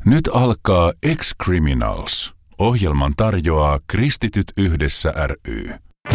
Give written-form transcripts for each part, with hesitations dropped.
Nyt alkaa Ex-Criminals. Ohjelman tarjoaa Kristityt yhdessä ry.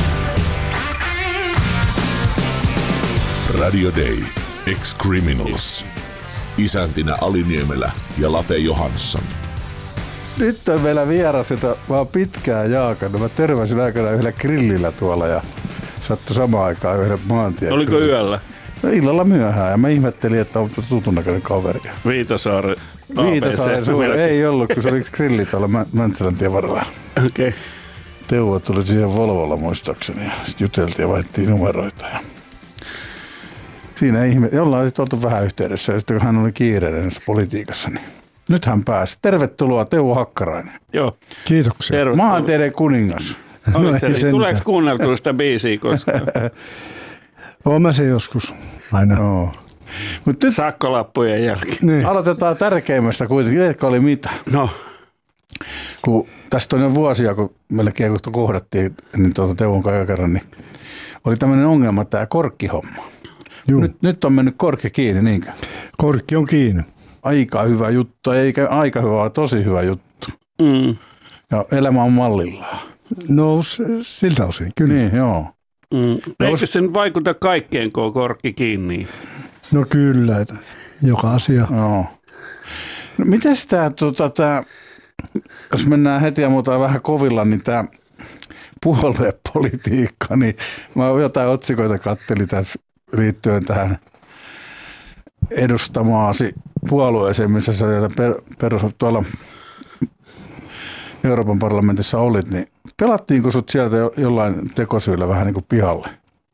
Radio Day. Ex-Criminals. Isäntinä Ali Niemelä ja Late Johansson. Nyt on meillä vieras, jota mä oon pitkään jaakannut. Mä törmäsin aikanaan yhdellä grillillä tuolla ja sattui samaan aikaan yhden maantien. Oliko yöllä? No, illalla myöhään ja mä ihmettelin, että on tutun näköinen kaveri. Viitasaaren ei ollut, kun se oli grilli tuolla Mäntsäläntien varrella. Okei. Okay. Teuvo tuli siihen Volvolla muistaakseni ja sitten juteltiin ja vaihdettiin numeroita. Ja siinä jollain sitten oltu vähän yhteydessä ja sitten kun hän oli kiireinen politiikassa, niin nyt hän pääsi. Tervetuloa Teuvo Hakkarainen. Joo. Kiitoksia. Maanteiden kuningas. Tuleeko kuunneltua sitä biisiä koskaan? Oon mä se joskus aina. No. Mut nyt sakkolappujen jälkeen. Niin. Aloitetaan tärkeimmästä kuitenkin. Tiedätkö oli mitä? No. Kun tästä on jo vuosia, kun melkein kun kohdattiin niin Teuvon kerran, niin oli tämmöinen ongelma tämä korkkihomma. Nyt on mennyt korkki kiinni, niinkö? Korkki on kiinni. Aika hyvä juttu, eikä aika hyvä, vaan tosi hyvä juttu. Mm. Ja elämä on mallillaan. No siltä osin, kyllä. Niin, joo. Eikö se nyt vaikuta kaikkeen, kun on korkki kiinni? No kyllä, joka asia. Joo. No, mites tämä, jos mennään heti ja muuta vähän kovilla, niin tämä puoluepolitiikka, niin mä jotain otsikoita kattelin tässä liittyen tähän edustamaasi puolueeseen, missä sä tuolla Euroopan parlamentissa olit, niin pelattiinko sut sieltä jollain tekosyillä vähän niin kuin pihalle?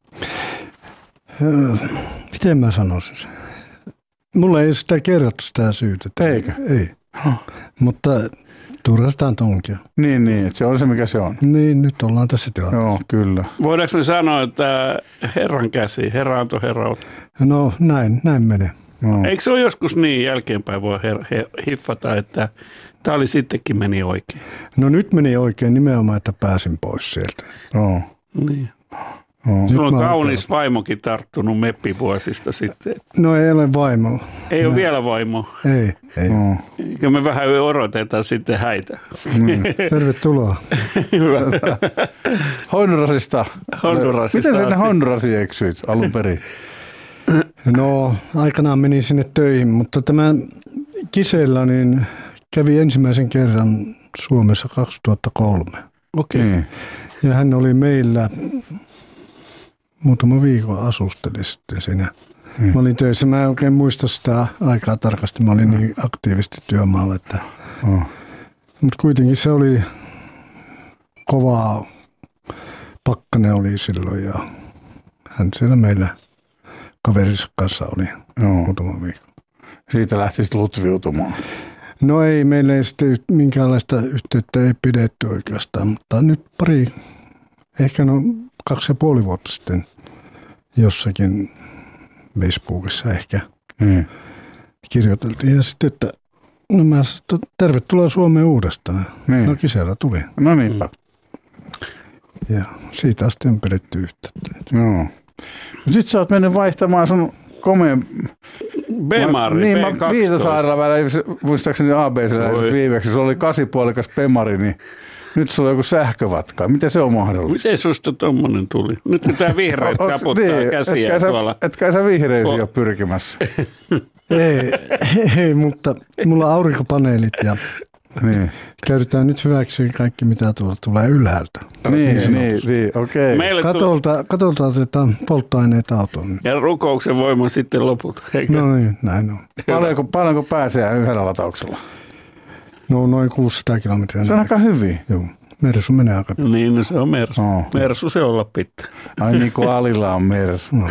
Miten mä sanoisin sen? Mulle ei sitä kerrottu sitä syytä. Eikö? Ei. Mutta turhastaan tonkia. Niin, se on se mikä se on. Niin, nyt ollaan tässä tilanteessa. Joo, kyllä. Voidaanko me sanoa, että herran käsi, herra antoi herralle? No näin menee. No. Eikö se ole joskus niin jälkeenpäin voi hiffata, että tämä oli sittenkin meni oikein? No nyt meni oikein nimenomaan, että pääsin pois sieltä. Joo. Niin. Sulla on kaunis vaimokin tarttunut meppivuosista sitten. No ei ole vaimo. Ei ole vielä vaimo. Ei. No. Eikö me vähän odotetaan sitten häitä? Tervetuloa. Hyvä. Hondurasista. Miten sinne Hondurasiin eksyit alun perin? No aikanaan menin sinne töihin, mutta tämä Gisela niin kävi ensimmäisen kerran Suomessa 2003. Okei. Niin. Ja hän oli meillä muutama viikon asusteli sitten siinä. Mä olin töissä, mä en oikein muista sitä aikaa tarkasti, mä olin niin aktiivisesti työmaalla, että mutta kuitenkin se oli kovaa pakkanen oli silloin ja hän siellä meillä kaverissa kanssa oli muutama viikko. Siitä lähti sitten lutviutumaan. No ei, meillä ei sitten minkäänlaista yhteyttä ei pidetty oikeastaan, mutta nyt ehkä 2,5 vuotta sitten jossakin Facebookissa ehkä kirjoiteltiin. Ja sitten, että tervetuloa Suomeen uudestaan. Niin. No Gisela tuli. No niinpä. Ja siitä asti on pidetty yhteyttä. Joo. Sitten sä oot mennyt vaihtamaan sun komeen Bemari, niin, B12. Viitasaarella välillä, muistaakseni ABCllä viimeksi, se oli 8,5 Bemari, niin nyt sulla on joku sähkövatka. Miten se on mahdollista? Miten susta tommonen tuli? Nyt kun tää vihreät taputtaa käsiä tuolla. Etkä sä vihreisiä ole pyrkimässä? Ei, mutta mulla on aurinkopaneelit ja niin. käytetään nyt hyväksi kaikki, mitä tuolla tulee ylhäältä. Niin, okei. Katolta otetaan polttoaineita autoon. Ja rukouksen voima sitten lopulta. No niin, näin on. Paljonko pääsee yhdellä latauksella? No noin 600 kilometriä. Se on aika hyvin. Joo, Mersu menee aika pitää. Niin, no se on Mersu. Mersu se olla pitää. Ai niin kuin Alilla on Mersu. No.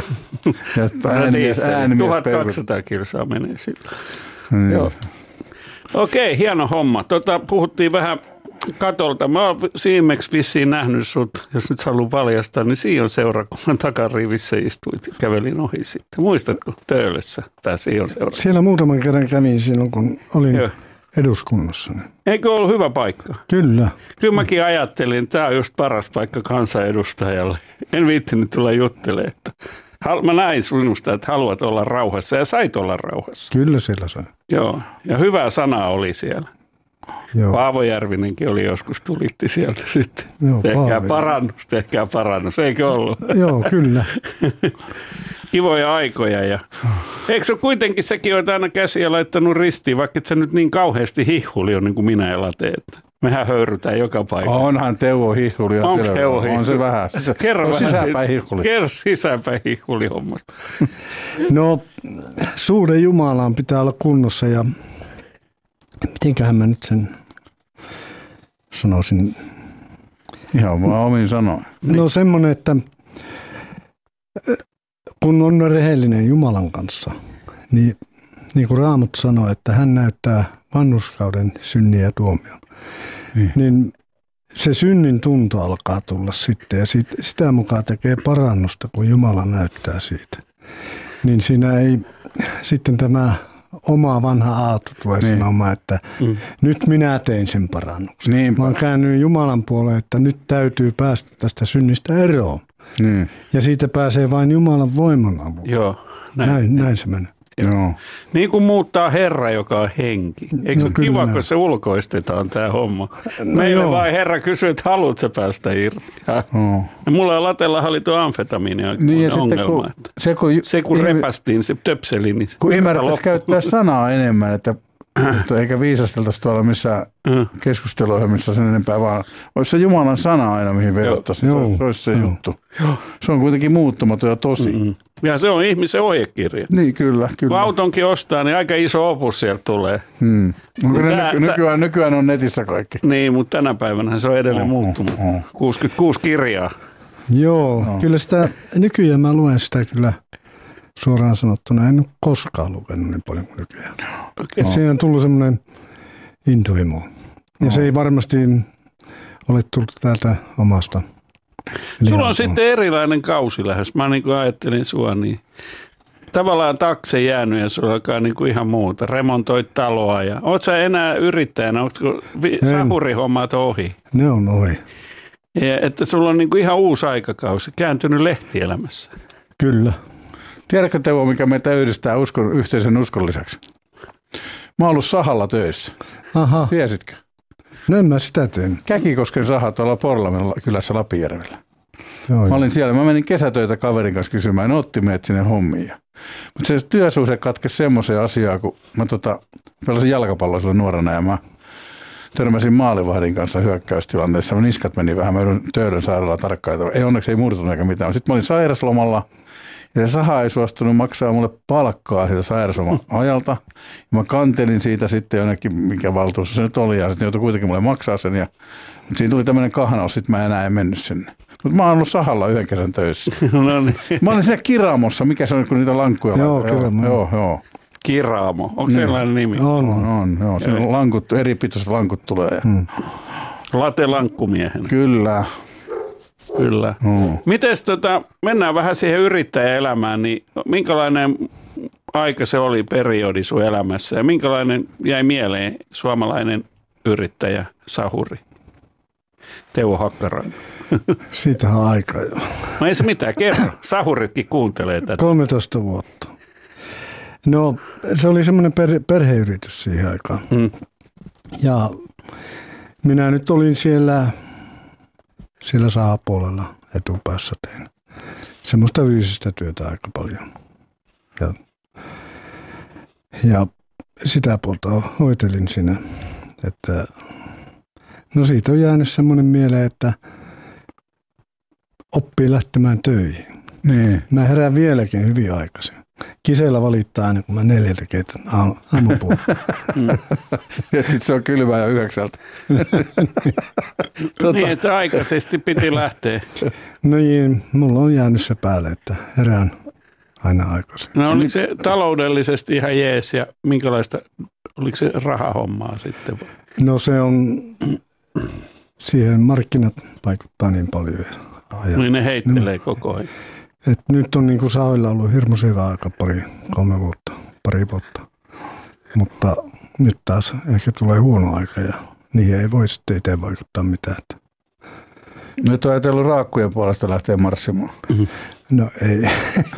1200 kilsaa menee sillä. Joo. Okei, hieno homma. Puhuttiin vähän katolta. Mä oon viimeksi vissiin nähnyt sut, jos nyt haluan paljastaa, niin Sion seurakunnan takarivissä istuit. Kävelin ohi sitten. Muistatko Töölössä tämä Sion seurakunta? Siellä muutaman kerran kävin silloin, kun olin eduskunnassa. Eikö ollut hyvä paikka? Kyllä. Kyllä mäkin ajattelin, että tämä on just paras paikka kansanedustajalle. En viittinyt tulla juttelemaan, että Mä näin sinusta, että haluat olla rauhassa ja sait olla rauhassa. Kyllä siellä sai. Joo, ja hyvä sana oli siellä. Joo. Paavo Järvinenkin oli joskus, tulitti sieltä sitten. Joo, tehkää parannus, eikö ollut? Joo, kyllä. Kivoja aikoja. Ja eikö se kuitenkin, sekin olet aina käsiä laittanut ristiin, vaikka et sä nyt niin kauheasti hihuli on niin kuin minä ja Late, että mehän höyrytään joka paikassa. Onhan Teuvo hihuli. On se vähän. Kerro sisäänpäin hihuli. Kerro sisäänpäin hihuli hommasta. No, suhde Jumalaan pitää olla kunnossa ja mitenköhän mä nyt sen sanoisin. Ihan vaan omin sanoin. No semmoinen, että kun on rehellinen Jumalan kanssa, niin kuin Raamattu sanoo, että hän näyttää vanhurskauden, synnin ja tuomion. Niin se synnin tunto alkaa tulla sitten ja sitä mukaan tekee parannusta, kun Jumala näyttää siitä. Niin siinä ei sitten tämä oma vanha aatu tulee sanomaan, että nyt minä tein sen parannuksen. Mä oon käynyt Jumalan puoleen, että nyt täytyy päästä tästä synnistä eroon. Ja siitä pääsee vain Jumalan voiman avulla. Joo, näin se menee. Joo. Niin kuin muuttaa Herra, joka on henki. Eikö se ole kiva, kun se ulkoistetaan tämä homma? Meille vaan Herra kysyy, että haluatko sä päästä irti? Ja mulla on Latella oli tuo amfetamiini ongelma. Kun repästiin, se töpseli. Niin kun ymmärtäisi käyttää sanaa enemmän, että eikä viisasteltaisi tuolla missään keskusteluohjelmissa sen enempää, vaan olisi se Jumalan sana aina, mihin vedottaisiin. Se olisi se juttu. Se on kuitenkin muuttumaton ja tosi. Ja se on ihmisen ohjekirja. Niin, kyllä. Kun autonkin ostaa, niin aika iso opus sieltä tulee. Nykyään on netissä kaikki. Niin, mutta tänä päivänä se on edelleen muuttunut. 66 kirjaa. Joo, kyllä sitä nykyään mä luen sitä kyllä suoraan sanottuna. En ole koskaan lukenut niin paljon kuin nykyään. Okay. Siihen on tullut semmoinen intohimo. Ja se ei varmasti ole tullut täältä omasta. Sulla on sitten erilainen kausi lähes. Mä niin kuin ajattelin sua, niin tavallaan takse jäänyt ja sulla alkaa niin kuin ihan muuta. Remontoit taloa ja oot sä enää yrittäjänä? Onko sahurihommat ohi? Ne on ohi. Ja että sulla on niin kuin ihan uusi aikakausi, kääntynyt lehtielämässä. Kyllä. Tiedätkö Teuvo, mikä meitä yhdistää yhteisen uskon lisäksi? Mä oon ollut sahalla töissä. Aha. Tiesitkö? No en mä sitä tehnyt. Käkikosken saha tuolla Porlamin kylässä Lapinjärvellä. Joo, mä olin siellä. Mä menin kesätöitä kaverin kanssa kysymään. Ne otti meidät sinne hommiin. Mutta se työsuhde katkesi semmoiseen asiaan, kun mä pelasin jalkapalloa silloin nuorena ja mä törmäsin maalivahdin kanssa hyökkäystilanteessa. Mun niskat meni vähän. Mä joudun Töölön sairaalaan tarkkaan. Onneksi ei murtunut eikä mitään. Sitten mä olin sairaslomalla. Ja se saha ei suostunut maksaa mulle palkkaa siitä sairausloman ajalta. Ja mä kantelin siitä sitten jonnekin, mikä valtuus se nyt oli. Ja sitten joutui kuitenkin mulle maksaa sen. Mutta siinä tuli tämmöinen kahnaus, sitten mä enää en mennyt sinne. Mutta mä oon ollut sahalla yhden kesän töissä. No niin. Mä olin siellä Kiramossa. Mikä se on, kun niitä lankkuja? Joo, Kiramo. Joo. Kiramo. Onko sellainen nimi? On. Joo. Siinä lankut, eri pituiset lankut tulee. Late lankkumiehenä. Kyllä. Mites mennään vähän siihen yrittäjäelämään, niin minkälainen aika se oli periodi sun elämässä ja minkälainen jäi mieleen suomalainen yrittäjä, sahuri, Teuvo Hakkarainen? Siitähän on aika jo. No ei se mitään, kerro. Sahuritkin kuuntelee tätä. 13 vuotta. No se oli semmoinen perheyritys siihen aikaan. Ja minä nyt olin siellä sahapuolella etupäässä tein semmoista fyysistä työtä aika paljon. Ja sitä puolta hoitelin siinä. Että, no siitä on jäänyt semmoinen mieleen, että oppii lähtemään töihin. Niin. Mä herään vieläkin hyvin aikaisin. Kiseillä valittaa aina, kun mä 4 keitän aamupuolella. Ja sitten se on kylmää jo 9. Niin, että aikaisesti piti lähteä. No niin, mulla on jäänyt se päälle, että herään aina aikaisin. No oliko se taloudellisesti ihan jees ja minkälaista, oliko se rahahommaa sitten? No se on, siihen markkinat vaikuttaa niin paljon. Niin ne heittelee koko ajan. Et nyt on niin kuin sahoilla ollut hirmuisen hyvä aika pari vuotta. Mutta nyt taas ehkä tulee huono aika ja niihin ei voi sitten itse vaikuttaa mitään. Nyt on ajatellut raakkujen puolesta lähteä marssimaan. No ei.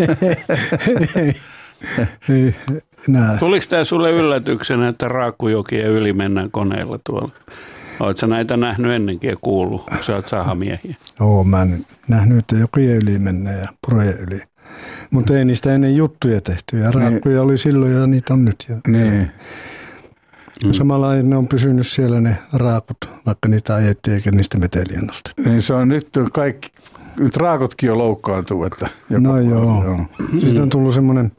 ei nää. Tuliko tämä sulle yllätyksenä, että Raakkujokien yli mennään koneella tuolla? Oletko näitä nähnyt ennenkin ja kuullut, kun sä oot sahamiehiä? Joo, mä en nähnyt, että jokien yli mennään ja purojen yli. Mutta ei niistä ennen juttuja tehty. Ja raakkuja oli silloin ja niitä on nyt. Niin. Samalla ne on pysynyt siellä ne raakut, vaikka niitä ajettiin eikä niistä meteliä nostettu. Niin se on nyt kaikki, nyt raakutkin jo loukkaantuu. Että no joo. Siitä on tullut semmoinen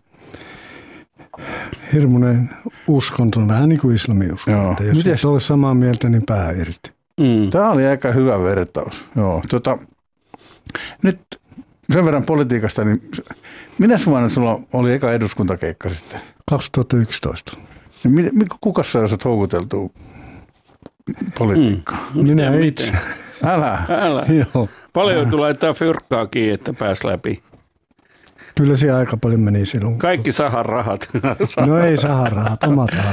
hirmuinen uskonto, vähän niin kuin islamiusko. Että jos et ole samaa mieltä, niin pää irti. Tämä oli aika hyvä vertaus. Joo. Nyt sen verran politiikasta, niin minä vuonna sulla oli eka eduskuntakeikka sitten? 2011. Kuka sä olet houkuteltua politiikkaan? Minä itse. Älä. Joo. Paljon tulee laittaa fyrkkaa kiinni, että pääs läpi. Kyllä se aika paljon meni silloin. Kaikki sahan rahat. No ei sahan rahat, omat rahat.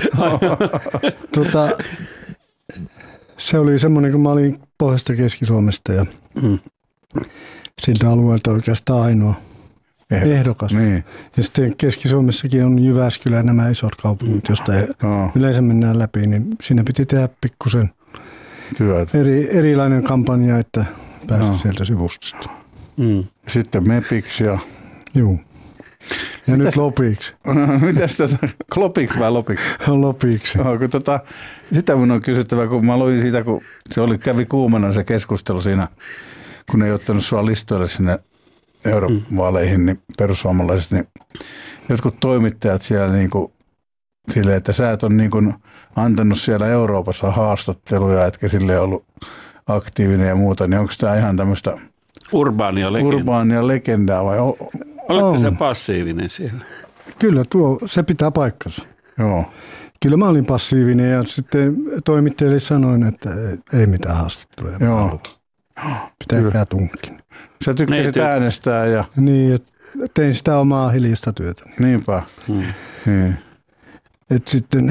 Se oli semmoinen, kun mä olin Pohjoista Keski-Suomesta ja siltä alueelta oikeastaan ainoa ehdokas. Niin. Ja sitten Keski-Suomessakin on Jyväskylä ja nämä isot kaupungit, josta yleensä mennään läpi, niin siinä piti tehdä pikkusen erilainen kampanja, että pääsi sieltä sivusta. Sitten MEPiksi ja... Juu. Ja nyt lopiksi. Mitäs klopiksi vai lopiksi? Lopiksi. Sitä minun on kysyttävä, kun mä luin siitä, kun kävi kuumana se keskustelu siinä, kun ei ottanut sua listoille sinne eurovaaleihin, niin perussuomalaiset, niin jotkut toimittajat siellä niin kuin silleen, että sä et ole niin kuin antanut siellä Euroopassa haastatteluja, etkä silleen ollut aktiivinen ja muuta, niin onko tämä ihan tämmöistä urbaania legendaa vai? Oletko se passiivinen siellä? Kyllä se pitää paikkansa. Joo. Kyllä mä olin passiivinen ja sitten toimittajille sanoin, että ei mitään haastatteluja. Joo. Pitäkää tunkin. Sä tykkäsit äänestää ja... Niin, että tein sitä omaa hiljaista työtä. Niinpä. Että sitten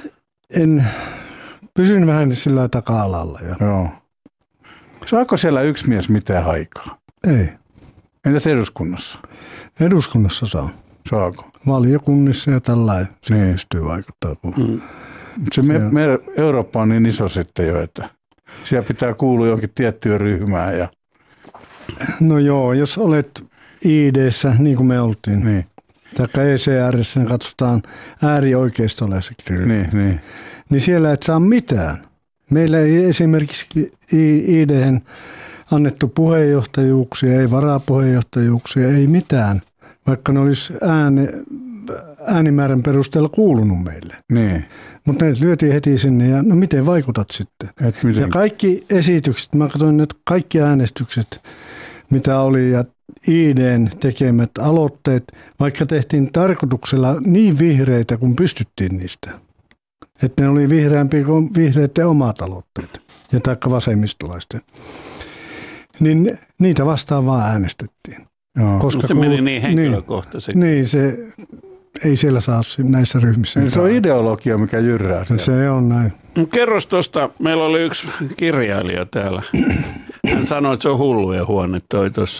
pysyn vähän sillä taka-alalla. Joo. Saako siellä yksi mies mitään aikaa? Ei. Entäs eduskunnassa? Eduskunnassa saa. Saako? Valiokunnissa ja tällainen. Se pystyy vaikuttamaan. Eurooppa on niin iso sitten jo, että siellä pitää kuulua jonkin tiettyyn ryhmään. Ja... No joo, jos olet ID:ssä, niin kuin me oltiin, taikka ECR:ssä katsotaan äärioikeistolaiseksi ryhmä, niin siellä et saa mitään. Meillä ei esimerkiksi ID:hen annettu puheenjohtajuuksia, ei varapuheenjohtajuuksia, ei mitään, vaikka ne olisi äänimäärän perusteella kuulunut meille. Niin. Mutta ne lyötiin heti sinne ja no miten vaikutat sitten? Ja kaikki esitykset, mä katsoin että kaikki äänestykset, mitä oli ja ID:n tekemät aloitteet, vaikka tehtiin tarkoituksella niin vihreitä, kun pystyttiin niistä. Että ne oli vihreämpiä kuin vihreiden omat aloitteet ja taikka vasemmistolaisten. Niin niitä vastaan vaan äänestettiin. Koska se meni niin henkilökohtaiseksi. Niin, se ei siellä saa näissä ryhmissä. Se on ideologia, mikä jyrää siellä. Se on näin. Kerros tuosta, meillä oli yksi kirjailija täällä. Hän sanoi, että se on hullujen huone toi tuossa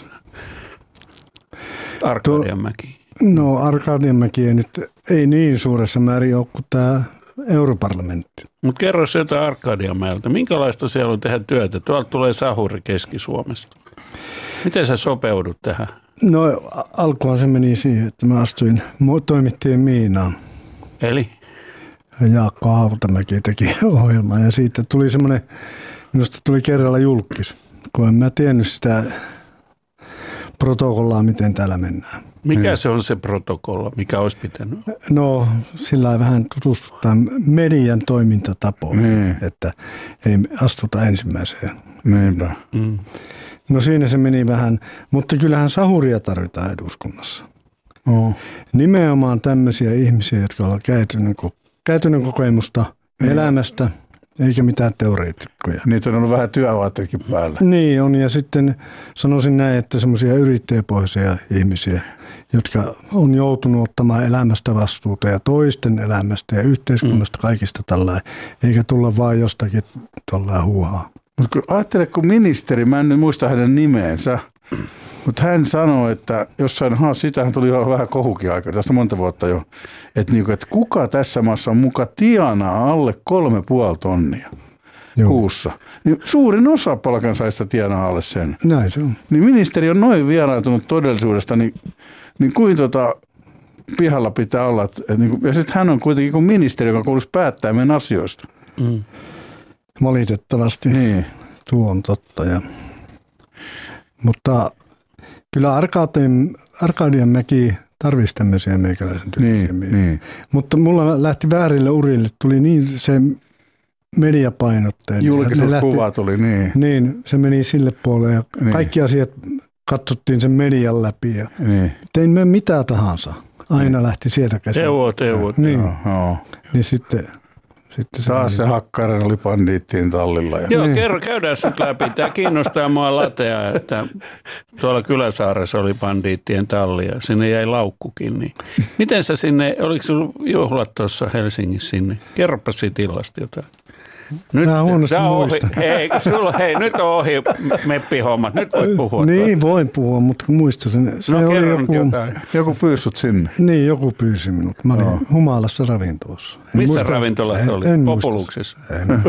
Arkadianmäki. No Arkadianmäki ei niin suuressa määrin ole kuin tämä europarlamentti. Mutta kerro se jotain Arkadianmäeltä. Minkälaista siellä on tehdä työtä? Tuolta tulee sahuri Keski-Suomesta. Miten sä sopeudut tähän? No alkuun se meni siihen, että mä astuin toimittajien Miinaan. Eli? Jaakko Hautamäki teki ohjelmaa ja siitä tuli semmoinen, minusta tuli kerralla julkis, kun en mä tiennyt sitä protokollaa, miten täällä mennään. Mikä se on se protokolla, mikä olisi pitänyt? No sillä vähän tutustutaan median toimintatapoon, että ei astuta ensimmäiseen. Niinpä. No siinä se meni vähän, mutta kyllähän sahuria tarvitaan eduskunnassa. Nimenomaan tämmöisiä ihmisiä, jotka ovat käytännön kokemusta elämästä, eikä mitään teoreetikkoja. Niitä on ollut vähän työvaateetkin päällä. Niin on, ja sitten sanoisin näin, että semmoisia yrittäjäpohjaisia ihmisiä, jotka on joutunut ottamaan elämästä vastuuta ja toisten elämästä ja yhteiskunnasta kaikista tällainen, eikä tulla vaan jostakin tuollainen huuhaa. Mutta ajattele, kun ministeri, mä en nyt muista hänen nimeensä, Mutta hän sanoi, että sitähän tuli jo vähän kohukin aikaa, tästä monta vuotta jo, että kuka tässä maassa on muka tienaa alle 3,5 tonnia kuussa. Niin suurin osa palkansaajista tienaa alle sen. Näin se on. Niin ministeri on noin vieraantunut todellisuudesta, niin kuin pihalla pitää olla. Ja sitten hän on kuitenkin kuin ministeri, joka kuuluisi päättää meidän asioista. Mm. Valitettavasti tuo on totta. Mutta kyllä Arkadianmäki tarvitsisi tämmöisiä meikäläisen tyylisiä miehiä. Niin. Mutta mulla lähti väärille urille, tuli niin se mediapainotteinen. Julkisuuskuva tuli, niin. Niin, se meni sille puolelle ja kaikki asiat katsottiin sen median läpi. Ja tein me mitä tahansa. Aina lähti sieltä käsin. Teuvot. Niin. Niin sitten taas se Hakkaren oli bandiittien tallilla. Joo, käydään nyt läpi. Tämä kiinnostaa mua latea, että tuolla Kyläsaaressa oli bandiittien talli ja sinne jäi laukkukin. Niin. Miten sä sinne, oliko sinulla juhlat tuossa Helsingissä sinne? Kerropa siitä illasta jotain. Nyt nyt on ohi meppihommat. Nyt voi puhua. Niin, voin puhua, mutta kun muistan sen. Se oli joku pyysi sinne. Niin, joku pyysi minut. Mä olin humalassa ravintolassa. Missä ravintolassa oli? Populuksessa?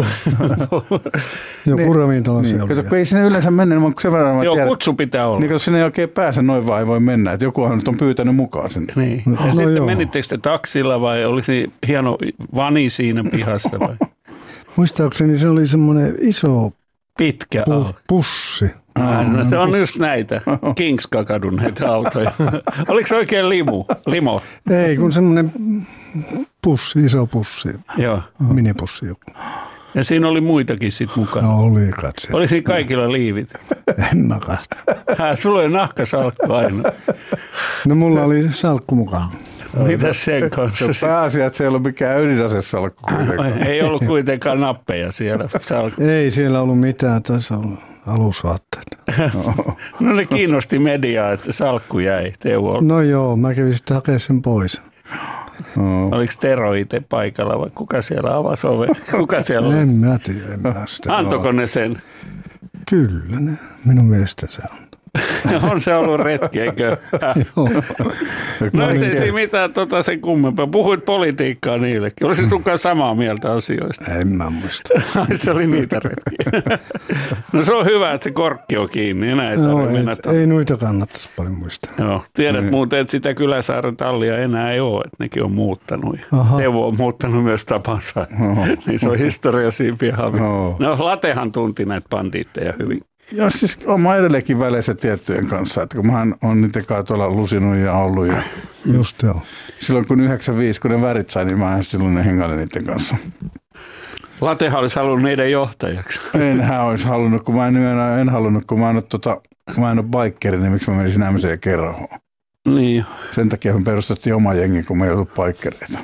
Joku ravintolassa oli. Kato, ei sinne yleensä mennä. Kutsu pitää olla. Niin, koska sinne ei oikein pääse noin vaan ei voi mennä. Että jokuhan on pyytänyt mukaan sinne. Niin. Ja sitten menittekö te taksilla vai olisi hieno vani siinä pihassa vai? Muistaakseni se oli semmoinen iso pitkä pussi. No, se on just näitä Kingskakadun näitä autoja. Oliko se oikein limo? Ei, kun semmoinen pussi, iso pussi. Joo. Minipussi joku. Ja siinä oli muitakin sitten mukana. No oli katse. Oli siinä kaikilla liivit? En mä kahta. Sulla oli nahkasalkku aina. No mulla oli salkku mukaan. Mitäs sen kanssa? Pääasia, että se ei ollut mikään ydinasesalkku kuitenkaan. Ei ollut kuitenkaan nappeja siellä salkussa. Ei siellä ollut mitään, taisi olla alusvaatteet. No ne kiinnosti mediaa, että salkku jäi Teuvo. No joo, mä kävin sitten hakemaan sen pois. Oliko Tero itse paikalla vai kuka siellä avasi oven? Kuka siellä En mä tiedä. Antoiko ne sen? Kyllä ne, minun mielestä se on. On se ollut retki, eikö? No ei se mitään sen kummempaa. Puhuit politiikkaa niillekin. Olisi sunkaan samaa mieltä asioista? En mä muista. Se oli niitä retkiä. No se on hyvä, että se korkki on kiinni. Enää ei noita kannattaisi paljon muistaa. Joo. Tiedät muuten, että sitä Kyläsaaren tallia enää ei ole, että nekin on muuttanut. Teuvo on muuttanut myös tapansa. Niin se on historia siinä pihalla. No Latehan tunti näitä bandiitteja hyvin. Joo, siis olen edelleenkin väleissä tiettyjen kanssa, että kun mä oon niiden kanssa tuolla lusinut ja ollut. Ja just joo. Silloin kun 95, kun ne värit sai, niin mä en silloin hengailin niiden kanssa. Latehan olisi halunnut niiden johtajaksi. Enhän olisi halunnut, kun mä en halunnut, kun mä en ole bikeri, niin miksi mä menisin MC-kerhoon. Niin. Sen takia me perustettiin oma jengi, kun me ei ollut bikereita.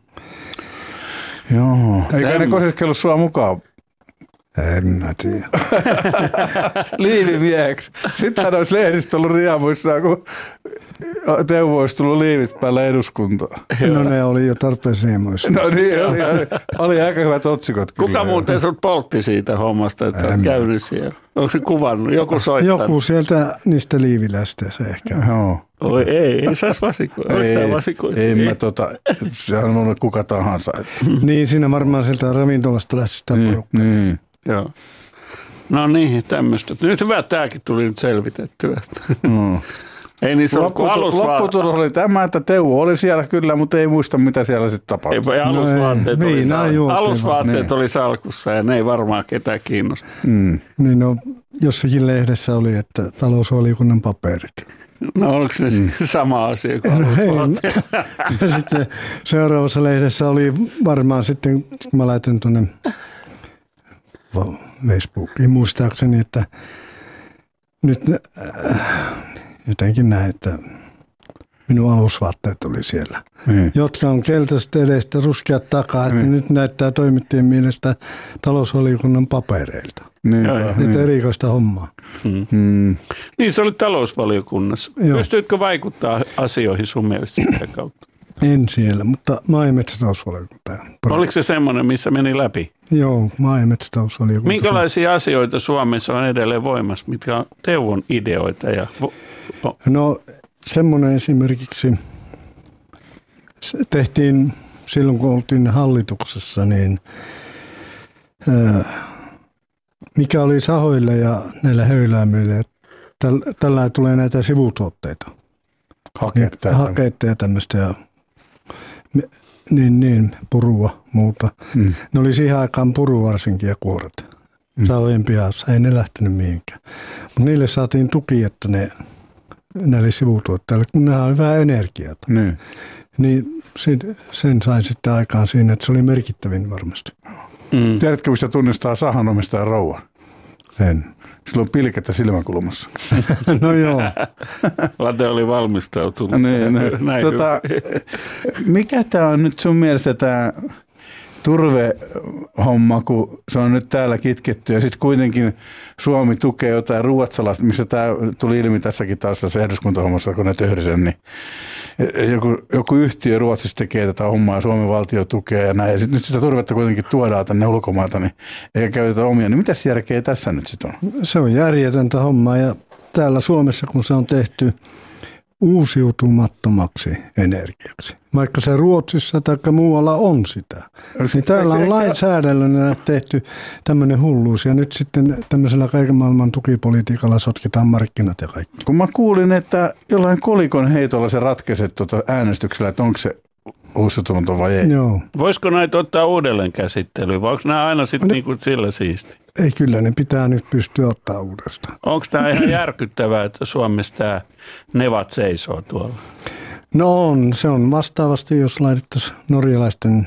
Joo. Eikä ne kosiskellut sua mukaan? En mä tiedä. Liivimieheksi. Sittenhän olisi lehdistä ollut riemuissaan, kun Teuvo olisi tullut liivit päällä eduskuntaan. No ne oli jo tarpeeksi riemuissa. No niin, oli aika hyvät otsikot. Kuka muuten sut poltti siitä hommasta, että sä oot käynyt siellä? Onko se kuvannut? Joku soittanut? Joku sieltä niistä liivilästä se ehkä. Joo. Ei saisi vasikoida. Oliko tämä vasikoida? Ei mä sehän on ollut kuka tahansa. Niin, siinä varmaan sieltä ravintolasta lähti sitä porukkaa. Niin. Joo. No niin, tämmöistä. Nyt hyvä, että tämäkin tuli nyt selvitettyä. Ei niin se ollut kuin alusvaatteet. Lopputulos oli tämä, että Teuvo oli siellä kyllä, mutta ei muista, mitä siellä sitten tapahtui. Ei, alusvaatteet oli salkussa ja ne ei varmaan ketään kiinnosta. Niin no, jossakin lehdessä oli, että talousvaliokunnan paperit. No onko se sama asia kuin alusvaatteet? Ja sitten seuraavassa lehdessä oli varmaan sitten, kun mä laitoin tuonne Facebookiin muistaakseni, että nyt jotenkin näin, että minun alusvaatteet oli siellä, jotka on keltaiset edestä, ruskeat takaa, että nyt näyttää toimittajien mielestä talousvaliokunnan papereilta. Että erikoista hommaa. Niin se oli talousvaliokunnassa. Pystyitkö vaikuttaa asioihin sun mielestä sitä kautta? En siellä, mutta maa- ja metsätalousvaliokunta. Oliko se semmoinen, missä meni läpi? Joo, maa- ja metsätalousvaliokunta. Minkälaisia asioita Suomessa on edelleen voimassa, mitkä on Teuvon ideoita? No semmoinen esimerkiksi tehtiin silloin, kun oltiin hallituksessa, niin mikä oli sahoille ja näillä höyläämöillä, tällä tulee näitä sivutuotteita. Haketta ja tämmöistä ja niin, purua muuta. Ne oli siihen aikaan puru varsinkin ja kuoret. Sahojen pihassa, ei ne lähtenyt mihinkään. Mutta niille saatiin tuki, että näille sivutuotteille, kun nämä on hyvää energiaa. Niin sen sain sitten aikaan siinä, että se oli merkittävin varmasti. Tiedätkö, mistä tunnistaa sahanomistajan rouvan? En. Sillä on pilkettä silmäkulmassa. No joo. Late oli valmistautunut. Mikä tämä on nyt sun mielestä tämä turvehomma, kun se on nyt täällä kitketty ja sitten kuitenkin Suomi tukee jotain ruotsalaista, missä tämä tuli ilmi tässäkin taas tässä eduskuntahommassa, kun ne töhrisen, niin joku yhtiö Ruotsissa tekee tätä hommaa ja Suomen valtio tukee ja näin. Ja nyt sitä turvetta kuitenkin tuodaan tänne ulkomailta, niin eikä käytetä omia. Niin mitäs järkeä tässä nyt sitten on? Se on järjetöntä hommaa ja täällä Suomessa, kun se on tehty uusiutumattomaksi energiaksi, vaikka se Ruotsissa tai muualla on sitä. Niin täällä on lainsäädännöllä tehty tämmöinen hulluus ja nyt sitten tämmöisellä kaiken maailman tukipolitiikalla sotketaan markkinat ja kaikki. Kun mä kuulin, että jollain kolikon heitolla se ratkaisi äänestyksellä, että onko se uusiutumaton vai ei. Joo. Voisiko näitä ottaa uudelleen käsittelyyn vai onko nämä aina sitten niinku sillä siisti? Ei, kyllä ne pitää nyt pystyä ottaa uudestaan. Onko tämä ihan järkyttävää, että Suomessa tämä nevat seisoo tuolla? No on, se on vastaavasti, jos laitettaisiin norjalaisten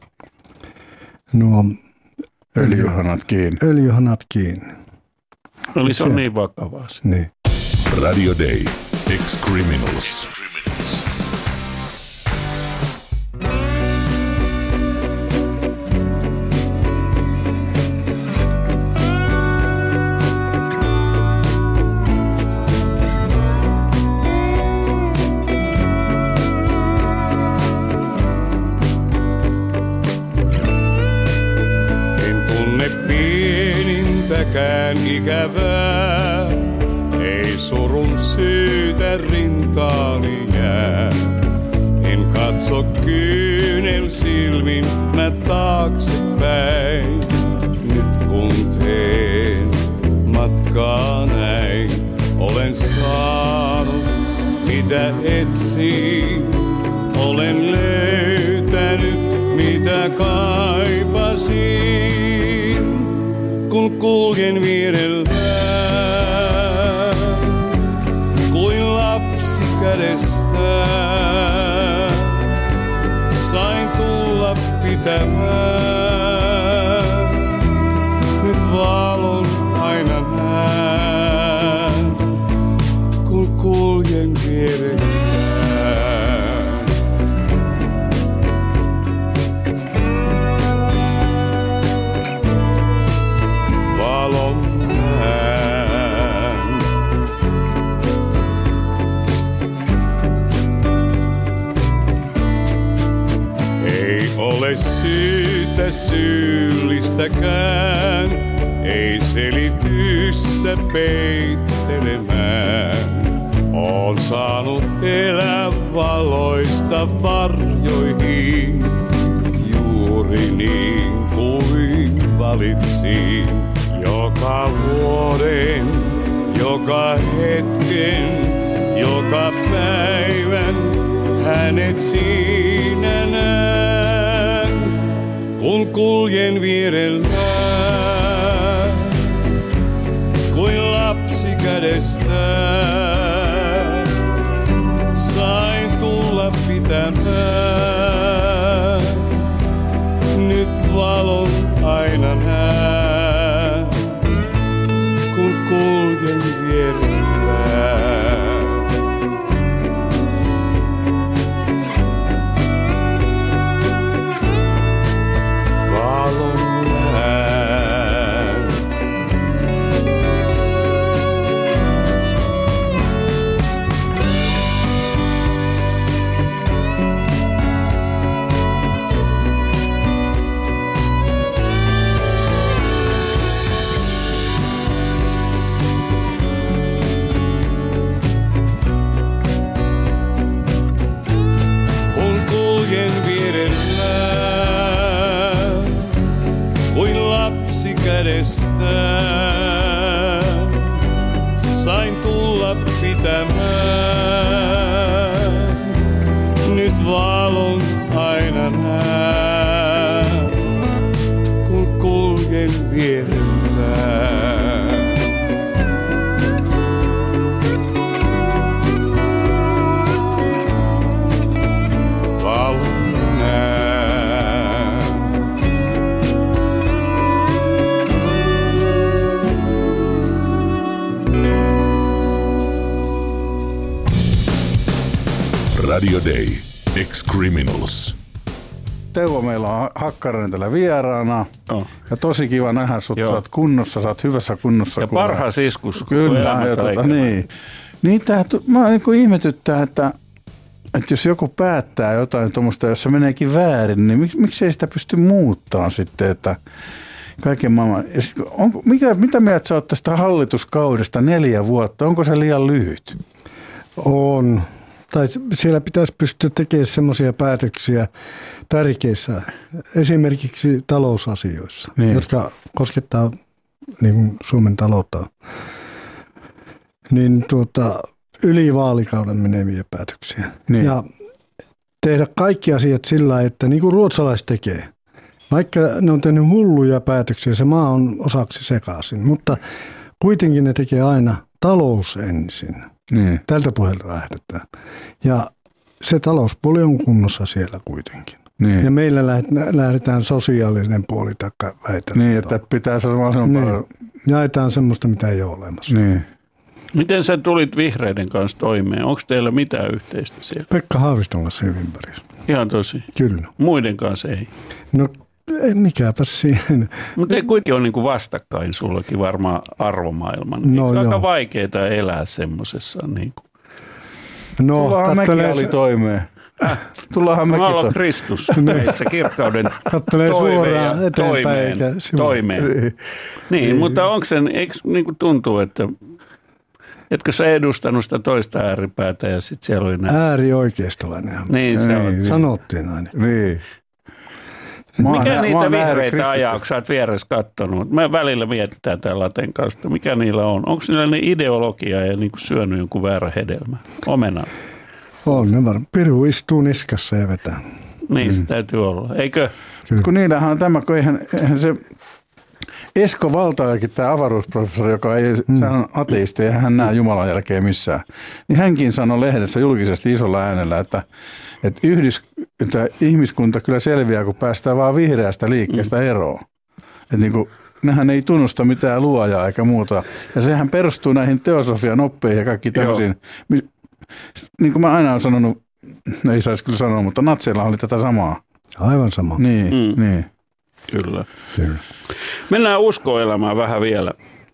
nuo öljyhanat kiinni. Eli se on niin vakavaa. Niin. Radio Day. Ex-Criminals. Ikävää, ei surun syytä rintaani jää. En katso kyynel silmin mä taaksepäin. Nyt kun teen matkaa näin, olen saanut mitä etsin. Olen löytänyt mitä kaipasin. Kun kuljen vierellä, kuin lapsi kädestä, sain tulla pitämään. Nyt valon aina näen, kun kuljen vierellä. Ole syytä syyllistäkään, ei selitystä peittelemään. Oon saanut elää valoista varjoihin, juuri niin kuin valitsin. Joka vuoden, joka hetken, joka päivän hänet siinä näen. Kun kuljen vierellä, kuin lapsi kädestä, sain tulla pitämään. Nyt valon aina näen, kun kuljen vierellä. lapsi kädestään. Sain tulla pitämään, nyt valon aina näen, kun kuljen vierellään. Valon näen. Radio Day. Ex-Criminals. Teuvo, meillä on Hakkarainen täällä vieraana. Oh. Ja tosi kiva nähdä sut. Sä oot kunnossa, sä oot hyvässä kunnossa. Ja parhaassa iskussa. Kyllä, niin mä niin ihmetyttää, että jos joku päättää jotain tuommoista, jos se meneekin väärin, niin miksei sitä pysty muuttamaan sitten, että kaiken maailman. Mitä mieltä sä oot tästä hallituskaudesta 4 vuotta? Onko se liian lyhyt? On. Tai siellä pitäisi pystyä tekemään semmoisia päätöksiä tärkeissä, esimerkiksi talousasioissa, jotka koskettaa niin Suomen taloutta, niin yli vaalikauden meneviä päätöksiä. Niin. Ja tehdä kaikki asiat sillä lailla, että niin kuin ruotsalaiset tekee. Vaikka ne on tehnyt hulluja päätöksiä, se maa on osaksi sekaisin, mutta kuitenkin ne tekee aina talous ensin. Niin. Tältä pohjalta lähdetään. Ja se talouspuoli on kunnossa siellä kuitenkin. Niin. Ja meillä lähdetään sosiaalinen puoli taikka väitellä. Niin, että pitää sanoa niin. Jaetaan semmoista, mitä ei ole olemassa. Niin. Miten sä tulit vihreiden kanssa toimeen? Onko teillä mitään yhteistä siellä? Pekka Haaviston kanssa hyvin pärjäs. Ihan tosi? Kyllä. Muiden kanssa ei? No mikäpä siihen. Mutta ei kuitenkin ole niin kuin vastakkain sullakin varmaan arvomaailman. No, aika vaikeaa elää semmosessa. Niin kuin. No, tullaanhan mekin oli toimeen. Tullaanhan mekin toimeen. Kristus meissä kirkkauden suoraan eteenpäin toimeen. Niin, mutta onko se, eikö niin kuin tuntuu, että etkö sä edustanut sitä toista ääripäätä ja sitten siellä oli näin? Äärioikeistolainen. Niin, se on. Sanottiin aina. Niin. Mikä niitä vihreitä ajaa, kun sä oot vieressä kattonut? Me välillä mietitään täällä Laten kanssa, mikä niillä on. Onko niillä ne ideologia ja niin kuin syönyt jonkun väärä hedelmä? Omena. On ne varmaan. Piru istuu niskassa ja vetää. Niin, se täytyy olla. Eikö? Kyllä. Kun niillähän on tämä, kun eihän se Esko Valtaojakin, tämä avaruusprofessori, joka ei on ateisti, eihän hän näe Jumalan jälkeen missään, niin hänkin sanoi lehdessä julkisesti isolla äänellä, että ihmiskunta kyllä selviää, kun päästään vaan vihreästä liikkeestä eroon. Että niin kuin, nehän ei tunnusta mitään luojaa eikä muuta. Ja sehän perustuu näihin teosofian oppeihin ja kaikki tämmöisiin. Niin kuin mä aina olen sanonut, ei saisi kyllä sanoa, mutta natseilla oli tätä samaa. Aivan sama. Niin, niin. Kyllä. Mennään uskoelämään vähän vielä.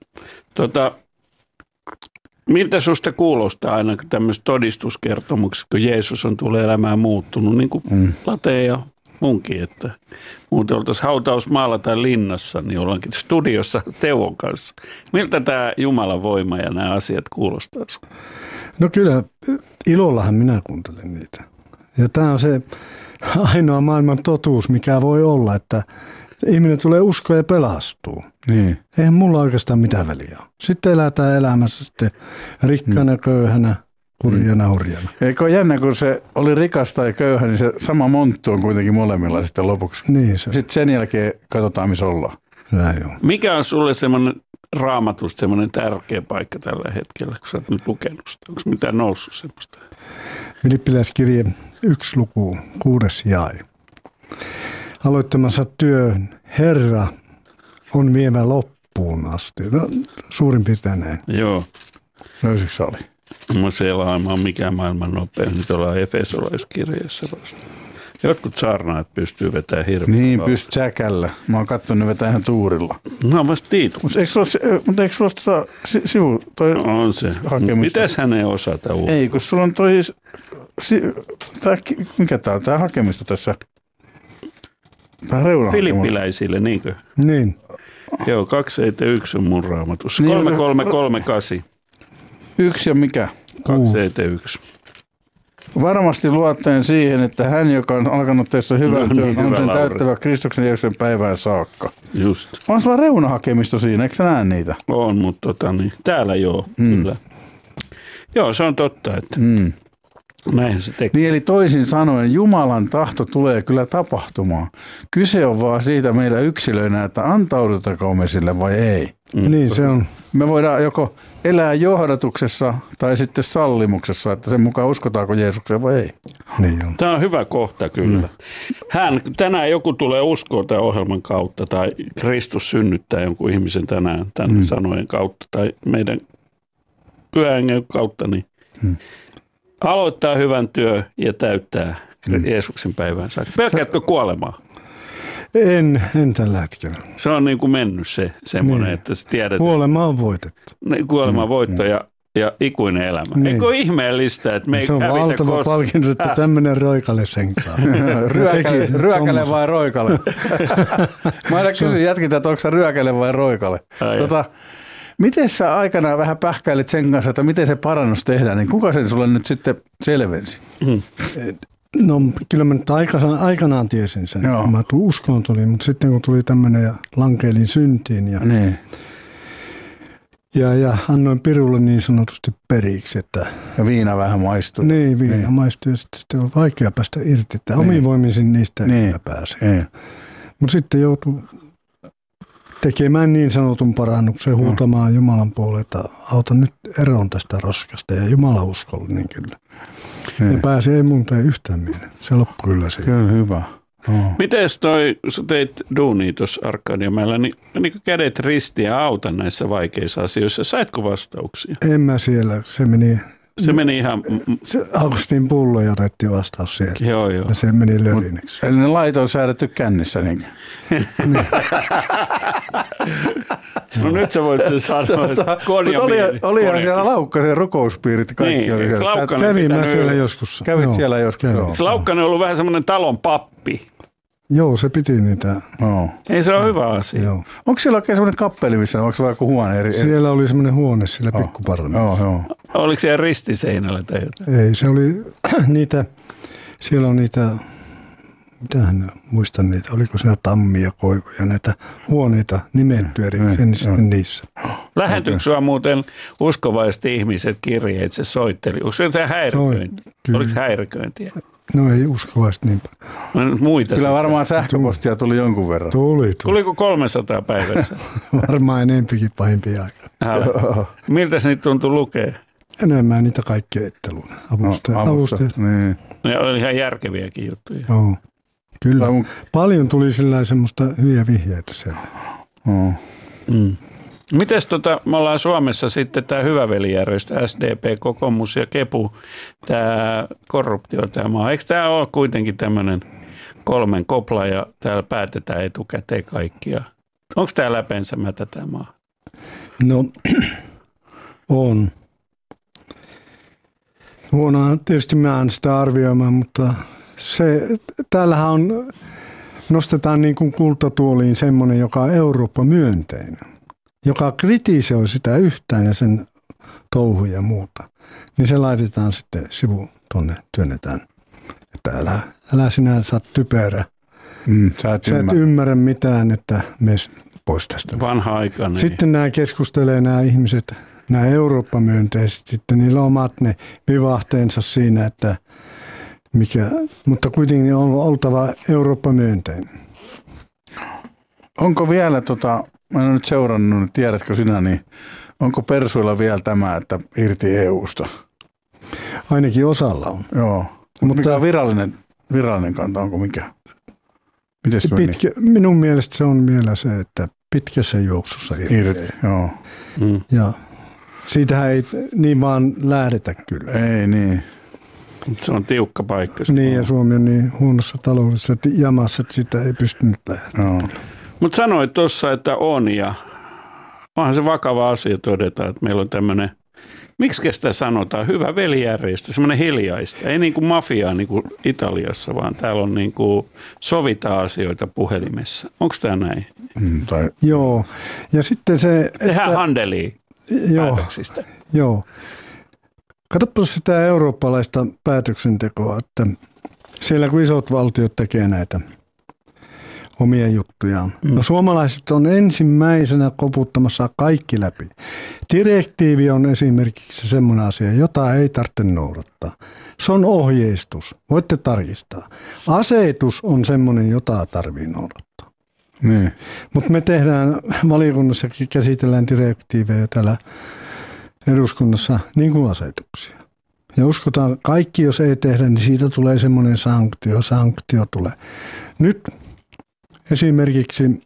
Miltä susta kuulostaa aina tämmöiset todistuskertomukset, kun Jeesus on tullut elämään muuttunut, niin kuin Late ja munkin, että muuten oltaisiin hautausmaalla tai linnassa, niin ollaankin studiossa Teuvon kanssa. Miltä tämä Jumalan voima ja nämä asiat kuulostaa sun? No kyllä, ilollahan minä kuuntelen niitä. Ja tämä on se ainoa maailman totuus, mikä voi olla, että ihminen tulee uskoa ja pelastuu. Niin. Eihän mulla oikeastaan mitään väliä ole. Sitten elätään elämässä sitten rikkaana, köyhänä, kurjana, hurjana. Eikö ole jännä, kun se oli rikas tai köyhä, niin se sama monttu on kuitenkin molemmilla sitten lopuksi. Niin se. Sitten sen jälkeen katsotaan, missä ollaan. Näin on. Mikä on sulle semmoinen Raamatusta semmoinen tärkeä paikka tällä hetkellä, kun sä oot nyt lukenut sitä? Onko mitään noussut semmoista? Filippiläiskirje 1 luku 6 jae. Aloittamansa työn Herra on viemä loppuun asti. No, suurin piirtein näin. Joo. Löysikö sä oli? Mä selaamaan mikään maailman nopein. Nyt ollaan Efesolaiskirjeessä vasta. Jotkut saarnaat pystyy vetämään hirveän. Niin, pystyy säkällä. Mä oon kattonut ne vetää ihan tuurilla. No, mä tiedän. Mutta eikö sulla ole sivu? Toi on se. Mitäs hänen osata uutta? Ei, kun sulla on toi... mikä tää on? Tää hakemisto tässä. Tää reuna. Filippiläisille, niinkö? Niin. Joo, 271 on mun raamatussa. 3338. 1 ja mikä? 271. Varmasti luottaen siihen, että hän, joka on alkanut teistä hyvän työn, on sen täyttävä Kristuksen Jeesuksen päivään saakka. Just. On sulla reunahakemisto siinä, eikö sä näe niitä? On, mutta täällä joo, kyllä. Joo, se on totta, että näinhän se tekee. Niin, eli toisin sanoen, Jumalan tahto tulee kyllä tapahtumaan. Kyse on vaan siitä meillä yksilöinä, että antaudutaanko me sille vai ei. Niin se on. Me voidaan joko elää johdatuksessa tai sitten sallimuksessa, että sen mukaan uskotaanko Jeesukseen vai ei. Niin on. Tämä on hyvä kohta kyllä. Tänään joku tulee uskoa tämän ohjelman kautta tai Kristus synnyttää jonkun ihmisen tänään tämän sanojen kautta tai meidän Pyhän Hengen kautta, niin aloittaa hyvän työ ja täyttää Jeesuksen päivään saakka. Pelkäätkö kuolemaa? En tällä hetkellä. Se on niin kuin mennyt semmoinen, että sä tiedät. Kuolema on voitettu. Kuolema voitto ja ikuinen elämä. Niin. Eikö ole ihmeellistä, että me ei se on valtava palkinto, että tämmöinen roikale senkaa. Ryökäle vai roikale? Mä aina kysyn jätkiltä, että onko se ryökäle vai roikale. Miten sä aikanaan vähän pähkäilit sen kanssa, että miten se parannus tehdään, niin kuka sen sulle nyt sitten selvensi? No kyllä mä nyt aikanaan tiesin sen. Joo. Mä uskoon tuli, mutta sitten kun tuli tämmöinen ja lankeilin syntiin ja annoin pirulle niin sanotusti periksi. Että ja viina vähän maistui. Niin, viina maistui ja sitten oli vaikea päästä irti, että omin voimisin niistä ei pääse. Mutta sitten joutui tekemään niin sanotun parannuksen, huutamaan Jumalan puolelle, että auta nyt eroon tästä roskasta ja Jumala uskollinen kyllä. Ja pääsi ei muuta yhtään mieleen. Se loppui kyllä siihen. Kyllä hyvä. Mites sä teit duunia tuossa Arkadianmäellä, niin kädet ristiin ja auta näissä vaikeissa asioissa. Saitko vastauksia? En mä siellä. Se meni ihan... Augustin Pullo otettiin vastaus siellä. Joo. Ja se meni lörineksi. Eli ne lait on säädetty kännissä niin. No nyt sä voit sen sanoa, että olihan siellä Laukkasen rukouspiirit kaikki niin, oli siellä. Kävin mä siellä joskus. Kävit siellä joskus. Se Laukkanen on ollut vähän semmoinen talon pappi. Joo, se piti niitä. Ei se ole hyvä asia. Joo. Onko siellä oikein semmoinen kappeli, missä onko se vaikka huone eri? Siellä oli semmoinen huone sillä pikkuparlamentissa. Joo. Oliko siellä ristiseinällä tai jotain? Ei, se oli niitä, siellä on niitä, mitähän muistan niitä, oliko siellä tammia, koivuja, näitä huoneita nimetty eri niissä. Lähentyykö sinua muuten uskovaiset ihmiset kirjeet, se soitteli? Onko se jotain häiriköintiä? Oliko häiriköintiä? No ei uskovaiset niin paljon. Muita kyllä varmaan sähköpostia tuli jonkun verran. Tuli. Tuliko 300 päivässä? Varmaan enempikin pahimpia aikaa. Miltä se niitä tuntui lukea? Enemmän niitä kaikkea ettelun. Avusta. Niin. Ja oli ihan järkeviäkin juttuja. Joo. Kyllä. Paljon tuli sillä semmoista hyviä vihjeitä siellä. Mites me ollaan Suomessa sitten tämä hyvävelijärjestö, SDP, kokoomus ja Kepu, tämä korruptio, tämä maa. Eikö tämä ole kuitenkin tämmöinen kolmen kopla ja täällä päätetään etukäteen kaikkia? Onko tämä läpensämätä tämä maa? No, on. Huonoa tietysti mä en sitä arvioimaan, mutta täällähän nostetaan niin kuin kultatuoliin semmoinen, joka on Eurooppa-myönteinen, joka kritisoi sitä yhtään ja sen touhuja ja muuta. Niin se laitetaan sitten sivuun tuonne, työnnetään. Että älä sinä saa typerä. Sä et ymmärrä mitään, että me pois tästä. Vanha aika. Niin. Sitten nämä keskustelee nämä ihmiset, nämä Eurooppa-myönteiset, sitten niillä omat ne vivahteensa siinä, että mutta kuitenkin on oltava Eurooppa-myönteinen. Onko vielä, mä en ole nyt seurannut, tiedätkö sinä, niin onko persuilla vielä tämä, että irti EUsta? Ainakin osalla on. Joo, mutta mikä on virallinen kanta, onko mikä? Miten se minun mielestä se on vielä se, että pitkässä juoksussa irti. Joo. Ja siitähän ei niin vaan lähdetä kyllä. Ei niin. Se on tiukka paikka. Niin, ja Suomi on niin huonossa taloudessa jamassa, että sitä ei pystynyt lähtemään. Mutta sanoit tuossa, että on, ja onhan se vakava asia todeta, että meillä on tämmöinen, miksi sitä sanotaan, hyvä velijärjestö, semmoinen hiljaista. Ei niin kuin mafiaa niin kuin Italiassa, vaan täällä on niin kuin sovitaan asioita puhelimessa. Onko tämä näin? Joo, ja sitten se... Tehdään handelia päätöksistä. Joo. Katsoppa sitä eurooppalaista päätöksentekoa, että siellä kun isot valtiot tekee näitä omia juttujaan. No suomalaiset on ensimmäisenä koputtamassa kaikki läpi. Direktiivi on esimerkiksi semmoinen asia, jota ei tarvitse noudattaa. Se on ohjeistus. Voitte tarkistaa. Asetus on semmoinen, jota tarvii noudattaa. Niin. Mutta me tehdään valiokunnassakin, käsitellään direktiivejä täällä eduskunnassa niin kuin asetuksia. Ja uskotaan kaikki, jos ei tehdä, niin siitä tulee semmoinen sanktio tulee. Nyt esimerkiksi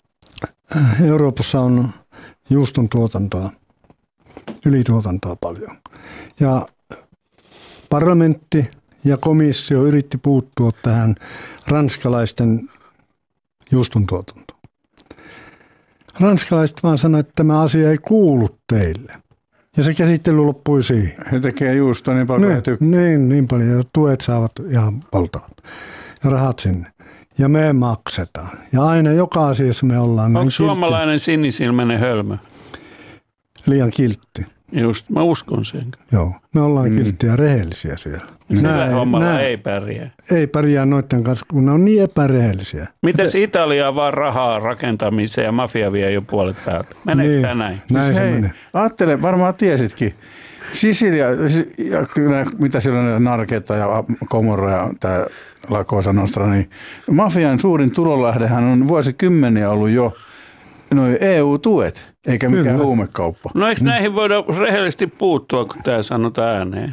Euroopassa on juuston tuotantoa, ylituotantoa paljon. Ja parlamentti ja komissio yritti puuttua tähän ranskalaisten juuston tuotantoon. Ranskalaiset vaan sanoivat, että tämä asia ei kuulu teille. Ja se käsittely loppui siihen. He tekee juustoa niin paljon niin paljon. Ja tuet saavat ihan valtavat. Ja rahat sinne. Ja me maksetaan. Ja aina joka asiassa me ollaan. Onko suomalainen sinisilmäinen hölmö? Liian kiltti. Just, mä uskon sen. Joo, me ollaan kilttiä ja rehellisiä siellä. Sillä hommalla ei pärjää. Ei pärjää noiden kanssa, kun ne on niin epärehellisiä. Miten Italia vaan rahaa rakentamiseen ja mafia vie jo puolet päältä? Meneekö tämä näin? Näin se menee. Ajattele, varmaan tiesitkin. Sisilia, mitä siellä on näitä Narketa ja Komorra ja tämä La Cosa Nostra, niin mafian suurin tulonlähdehän on vuosikymmeniä ollut jo noi EU-tuet, eikä mikään huumekauppa. No eikö näihin voida rehellisesti puuttua, kun tämä sanotaan ääneen?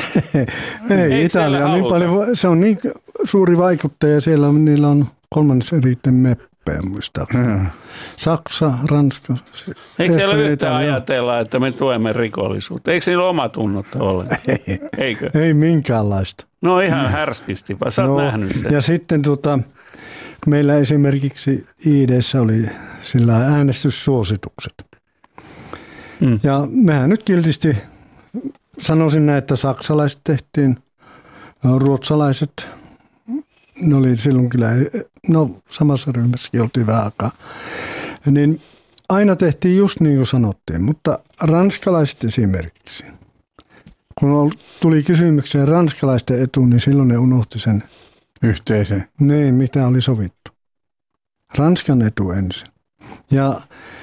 Ei, Italia on niin paljon, se on niin suuri vaikuttaja, siellä niillä on kolmannes eniten meppejä muistaakseni. Saksa, Ranska. Eikö siellä yhtään ajatella, että me tuemme rikollisuutta? Eikö niillä oma tunnetta ole? Eikö? Ei minkäänlaista. No ihan härskisti, vaan sä oot nähnyt sen. Ja sitten meillä esimerkiksi ID:ssä oli sillä äänestyssuositukset. Ja mehän nyt kiltisti sanoisin näin, että saksalaiset tehtiin, ruotsalaiset, ne oli silloin kyllä, samassa ryhmässäkin oltiin vähän aikaa. Niin aina tehtiin just niin kuin sanottiin, mutta ranskalaiset esimerkiksi, kun tuli kysymykseen ranskalaisten etu, niin silloin ne unohti sen yhteisen. Niin, mitä oli sovittu. Ranskan etu ensin. Ja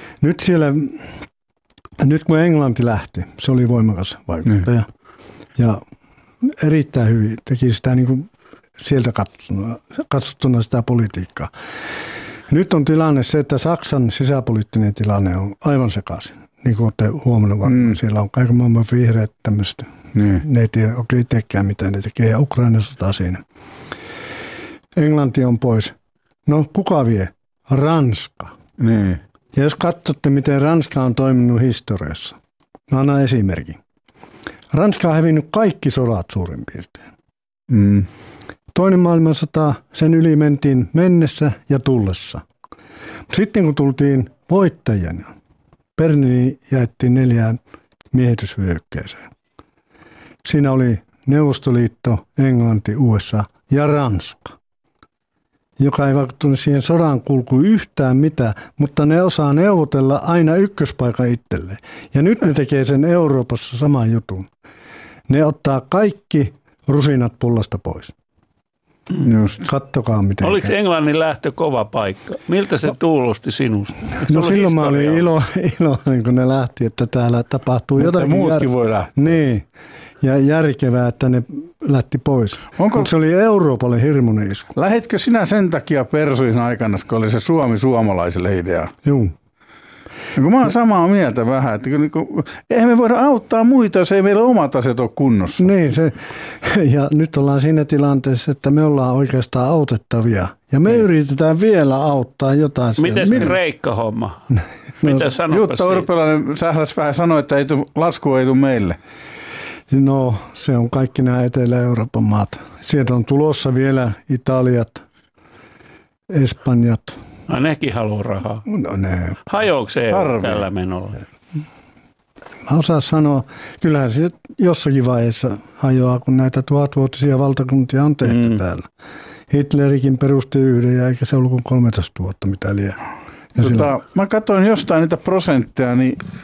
nyt kun Englanti lähti, se oli voimakas vaikuttaja. Ja erittäin hyvin teki sitä niin kuin sieltä katsottuna sitä politiikkaa. Nyt on tilanne se, että Saksan sisäpoliittinen tilanne on aivan sekaisin. Niin kuin olette huomannut varmaan, siellä on kaiken maailman vihreät tämmöistä. Ne ei tiedä oikein itsekään mitä ne tekee ja Ukraina sota siinä. Englanti on pois. No kuka vie? Ranska. Niin. Ja jos katsotte, miten Ranska on toiminut historiassa, mä annan esimerkin. Ranska on hävinnyt kaikki sodat suurin piirtein. Toinen maailmansota, sen yli mentiin mennessä ja tullessa. Sitten kun tultiin voittajana, Berliini jaettiin 4 miehitysvyöhykkeeseen. Siinä oli Neuvostoliitto, Englanti, USA ja Ranska, joka ei vaikuttunut siihen sodan kulkuun yhtään mitään, mutta ne osaa neuvotella aina ykköspaikan itselleen. Ja nyt ne tekee sen Euroopassa saman jutun. Ne ottaa kaikki rusinat pullasta pois. Just. Kattokaa miten. Oliko Englannin lähtö kova paikka? Miltä se tuulosti sinusta? No silloin mä olin iloinen, kun ne lähti, että täällä tapahtuu mutta jotakin. Muutkin voi lähteä. Niin. Ja järkevää, että ne lähti pois. Mutta se oli Euroopalle hirmuinen isku. Lähetkö sinä sen takia persuihin aikana, kun oli se Suomi suomalaiselle idea? Joo. Kun mä oon samaa mieltä vähän, että eihän me voida auttaa muita, jos ei meillä omat asiat ole kunnossa. Niin, ja nyt ollaan siinä tilanteessa, että me ollaan oikeastaan autettavia. Ja me yritetään vielä auttaa jotain. Mites Kreikka-homma? Mitä sanopas Jutta Urpilainen sähläs vähän sanoi, että lasku ei tule meille. No, se on kaikki nämä Etelä-Euroopan maat. Sieltä on tulossa vielä Italiat, Espanjat. No nekin haluaa rahaa. No ne. Hajoako se tällä menolla? Mä osaan sanoa, kyllähän se jossakin vaiheessa hajoaa, kun näitä 1000-vuotisia valtakuntia on tehty täällä. Hitlerikin perusti yhden ja eikä se ollut kuin 13 vuotta mitä liian. Mä katsoin jostain niitä prosentteja, niin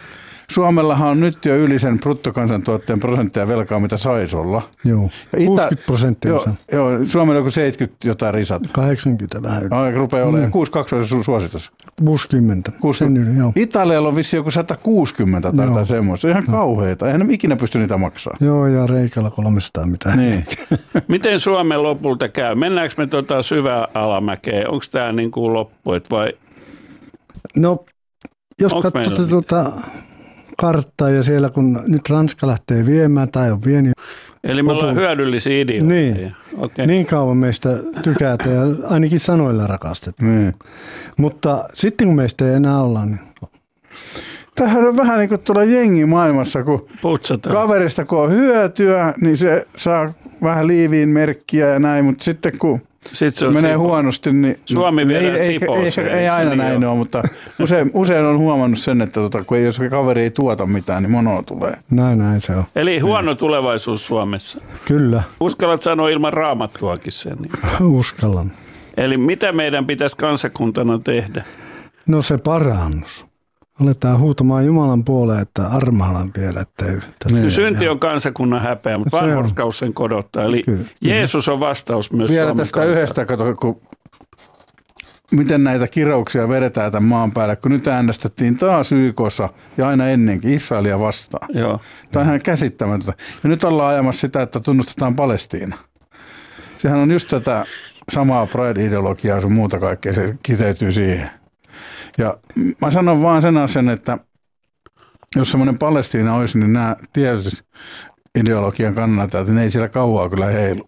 Suomellahan on nyt jo yli sen bruttokansantuotteen prosenttia velkaa, mitä saisi olla. Joo, 60%. Joo, Suomella on 70 jotain risat. 80 vähän. Rupeaa olemaan. 62 on sun suositus. 60. Joo. Italialla on vissi joku 160 tai jotain semmoista. Se on ihan kauheita. Eihän ne ikinä pysty niitä maksaa. Joo, ja Reikalla 300 mitään. Niin. Miten Suomen lopulta käy? Mennäänkö me syvää alamäkeä? Onko tämä niin kuin loppu? Vai? No, jos katsotaan karttaa ja siellä kun nyt Ranska lähtee viemään tai on vienyt. Eli me ollaan hyödyllisiä idiootteja. Niin, okay. Niin kauan meistä tykätään ja ainakin sanoilla rakastetaan. Mutta sitten kun meistä ei enää olla, niin... Tämähän on vähän niin kuin tuolla jengi maailmassa, kun putsataan. Kaverista kun on hyötyä, niin se saa vähän liiviin merkkiä ja näin, mutta sitten kun se menee huonosti, niin Suomi ei aina näin ole, mutta usein on huomannut sen, että jos kaveri ei tuota mitään, niin mono tulee. Näin se on. Eli huono tulevaisuus Suomessa. Kyllä. Uskallat sanoa ilman raamattuakin sen? Niin. Uskallan. Eli mitä meidän pitäisi kansakuntana tehdä? No se parannus. Aletaan huutamaan Jumalan puoleen, että armahdan vielä. Synti on kansakunnan häpeä, mutta vanhurskaus sen kodottaa. Eli kyllä. Jeesus on vastaus myös vielä tästä yhdestä, kun miten näitä kirouksia vedetään tämän maan päälle, kun nyt äänestettiin taas YK:ssa ja aina ennenkin Israelia vastaan. Joo. Tämä on ihan käsittämätöntä. Ja nyt ollaan ajamassa sitä, että tunnustetaan Palestiina. Sehän on just tätä samaa Pride-ideologiaa sun muuta kaikkea, se kiteytyy siihen. Ja mä sanon vaan sen asian, että jos semmoinen Palestiina olisi, niin nämä tietyt ideologian kannattajat, niin ei siellä kauaa kyllä heilu.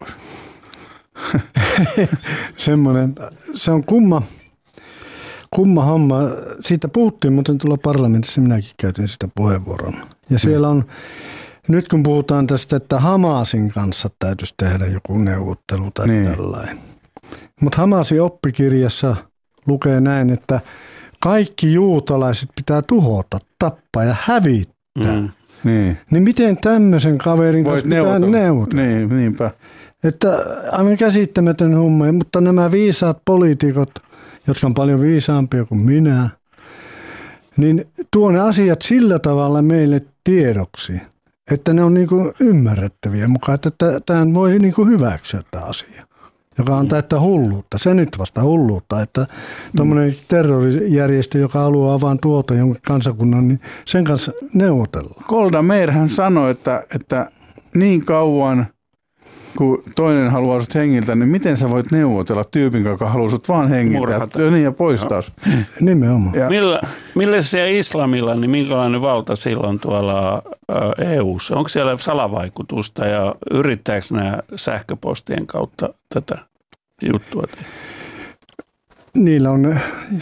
Semmoinen, se on kumma homma. Siitä puhuttiin muuten tuolla parlamentissa, minäkin käytin sitä puheenvuoron. Ja siellä on, nyt kun puhutaan tästä, että Hamasin kanssa täytyisi tehdä joku neuvottelu tai tällainen. Mutta Hamasin oppikirjassa lukee näin, että kaikki juutalaiset pitää tuhota, tappaa ja hävittää. Niin miten tämmöisen kaverin kanssa pitää neuvotella? Niinpä. Että aivan käsittämätön homma, mutta nämä viisaat poliitikot, jotka on paljon viisaampia kuin minä, niin tuo ne asiat sillä tavalla meille tiedoksi, että ne on niin kuin ymmärrettäviä mukaan, että tämän voi niin kuin hyväksyä tämä asia. Joka on täyttä hulluutta. Se nyt vasta hulluutta, että tuommoinen terrorijärjestö, joka haluaa vaan tuota jonkin kansakunnan, niin sen kanssa neuvotellaan. Golda Meirhän sanoi, että niin kauan kun toinen haluaa sut hengiltä, niin miten sä voit neuvotella tyypin, joka haluaa sut vaan hengiltä ja poistaa. Nimenomaan. Millä se islamilla, niin minkälainen valta silloin tuolla EU:ssa? Onko siellä salavaikutusta ja yrittääkö nämä sähköpostien kautta tätä juttua tehdä? Niillä on,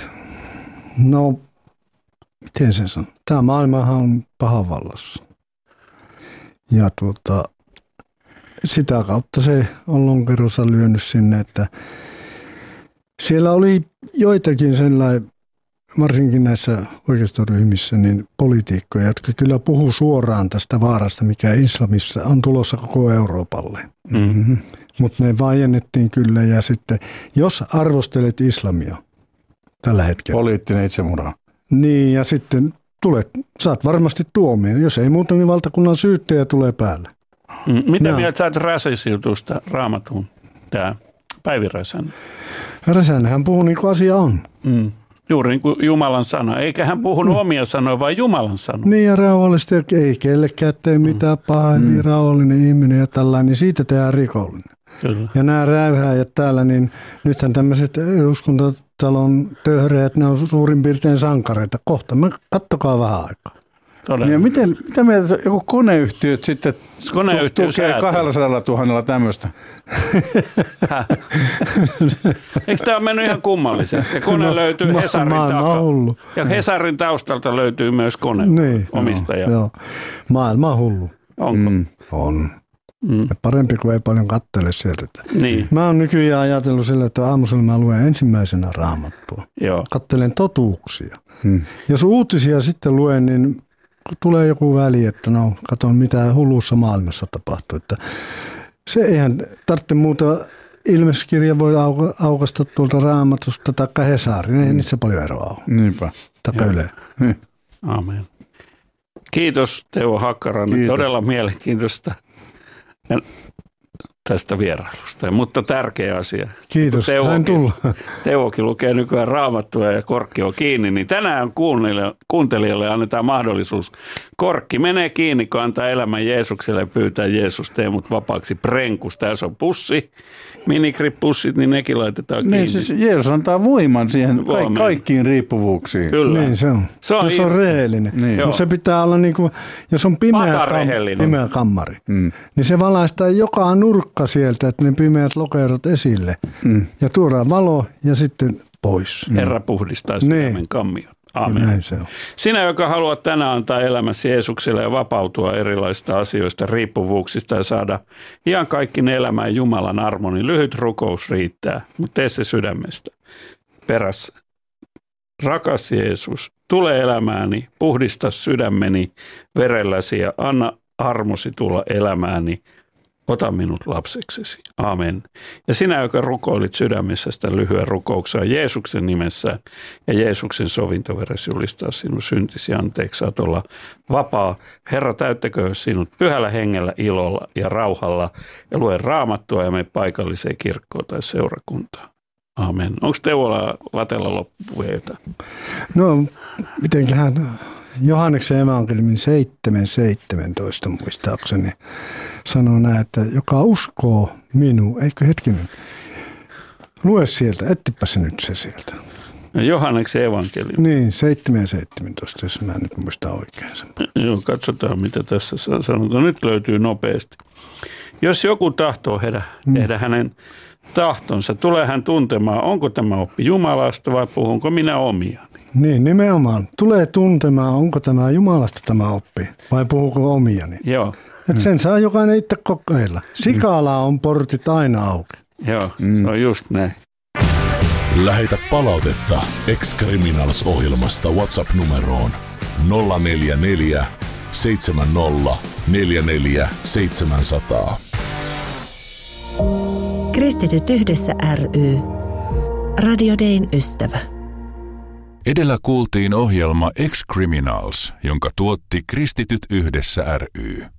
miten se sanoo? Tämä maailmahan on pahan vallassa. Ja sitä kautta se on lonkerossa lyönyt sinne, että siellä oli joitakin sellainen, varsinkin näissä oikeistoryhmissä, niin poliitikkoja, jotka kyllä puhuu suoraan tästä vaarasta, mikä islamissa on tulossa koko Euroopalle. Mm-hmm. Mutta ne vaiennettiin kyllä ja sitten, jos arvostelet islamia tällä hetkellä. Poliittinen itsemurha. Niin ja sitten saat varmasti tuomion, jos ei muuta, niin valtakunnan syyttäjä tulee päälle. Mitä mieltä sä oot Räsäs-jutusta Raamatun, tämä Päivi Räsänen? Räsänenhän puhuu niin kuin asia on. Juuri niin kuin Jumalan sana. Eikä hän puhunut omia sanoja, vaan Jumalan sanoja. Niin ja rauhallisesti, ei kellekään tee mitään pahaa, niin rauhallinen ihminen ja tällainen, niin siitä tehdään rikollinen. Kyllä. Ja nämä räyhääjät täällä, niin nythän tämmöiset eduskuntatalon töhreät, ne on suurin piirtein sankareita. Kohta, kattokaa vähän aikaa. Ja mitä mieltä joku koneyhtiöt sitten tukee 200 000 tämmöistä? Eikö tämä ole mennyt ihan kummalliseksi? Ja kone löytyy Hesarin takaa. Ja Hesarin taustalta löytyy myös kone omistaja. Joo. Maailma on hullu. Onko? On. Ja parempi kuin ei paljon katsele sieltä. Niin. Mä oon nykyään ajatellut sillä, että aamusella mä luen ensimmäisenä Raamattua. Joo. Katselen totuuksia. Jos uutisia sitten luen, niin tulee joku väli, että katon mitä hulluussa maailmassa tapahtuu. Että se eihän tarvitse muuta, ilmestyskirja voi aukaista tuolta Raamatusta taikka Hesarin. Ei niissä paljon eroa ole. Niinpä. Taikka Yle. Amen. Kiitos Teuvo Hakkarainen, Kiitos. todella mielenkiintoista tästä vierailusta, mutta tärkeä asia. Kiitos, sain tulla. Teuvokin lukee nykyään Raamattua ja korkki on kiinni, niin tänään kuuntelijalle annetaan mahdollisuus. Korkki menee kiinni, kun antaa elämän Jeesukselle ja pyytää Jeesus, tee mut vapaaksi prenkusta. Jos on pussi, minigrip-pussit, niin nekin laitetaan kiinni. Niin siis Jeesus antaa voiman siihen kaikkiin riippuvuuksiin. Kyllä. Niin se on. Jos on rehellinen. Niin. No se pitää olla niin kuin, jos on pimeä kammari, niin se valaistaa joka nurkka sieltä, että ne pimeät lokerot esille. Ja tuodaan valo ja sitten pois. Herra puhdistaa sydämen kammion. Aamen. Näin se on. Sinä, joka haluat tänään antaa elämäsi Jeesukselle ja vapautua erilaisista asioista, riippuvuuksista ja saada ihan kaikki ne elämään Jumalan armo, niin lyhyt rukous riittää, mutta tee se sydämestä. Perässä. Rakas Jeesus, tule elämääni, puhdista sydämeni verelläsi ja anna armosi tulla elämääni. Ota minut lapseksesi. Amen. Ja sinä, joka rukoilit sydämessä sitä lyhyen rukouksen Jeesuksen nimessä ja Jeesuksen sovintoveressä julistaa sinun syntisi anteeksi, saat olla vapaa. Herra, täyttäköön sinut pyhällä hengellä, ilolla ja rauhalla ja lue Raamattua ja mene paikalliseen kirkkoon tai seurakuntaan. Amen. Onko Teuvolla Latella loppuun jotain? No, mitenköhän Johanneksen evankeliumin 7:17 muistaakseni sanoo näin, että joka uskoo minuun, eikö hetkinen, lue sieltä, etsipä se nyt se sieltä. Johanneksen evankeliumi. Niin, 7:17, jos mä nyt muistan oikein sen. Joo, katsotaan mitä tässä sanotaan. Nyt löytyy nopeasti. Jos joku tahtoo tehdä hänen tahtonsa, tulee hän tuntemaan, onko tämä oppi Jumalasta vai puhunko minä omiani. Niin, nimenomaan. Tulee tuntemaan, onko tämä Jumalasta tämä oppi vai puhuuko omiani. Joo. Että sen saa jokainen itse kokeilla. Sikala on portit aina auki. Joo, se on just näin. Lähetä palautetta Ex-Criminals-ohjelmasta WhatsApp-numeroon 044 70 44 700. Kristityt yhdessä ry. Radio Dayn ystävä. Edellä kuultiin ohjelma Ex-Criminals, jonka tuotti Kristityt yhdessä ry.